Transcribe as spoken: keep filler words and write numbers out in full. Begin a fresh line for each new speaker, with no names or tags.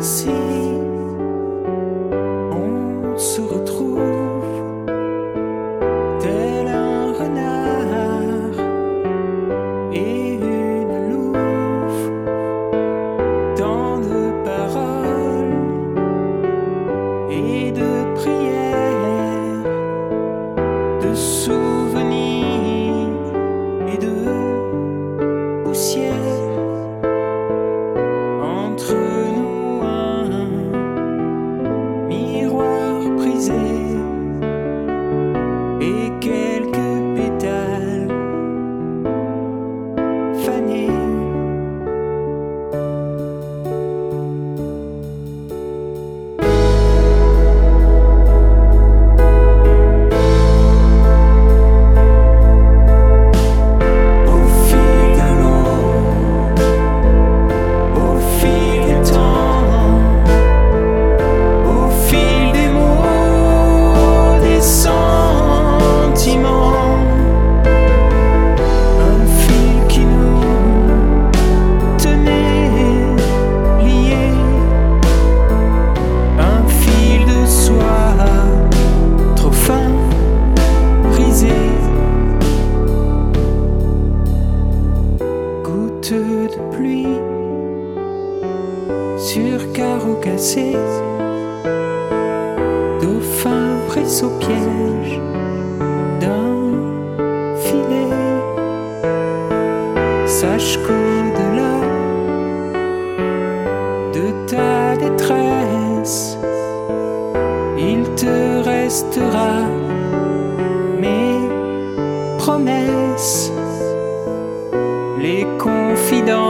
ainsi on se retrouve tel un renard et une louve, tant de paroles et de prières, de souvenirs et de poussière. Entre nous un miroir brisé et quelques pétales fanés. De pluie sur carreaux cassés, dauphin pris au piège d'un filet. Sache qu'au-delà de ta détresse, il te restera mes promesses, les confidences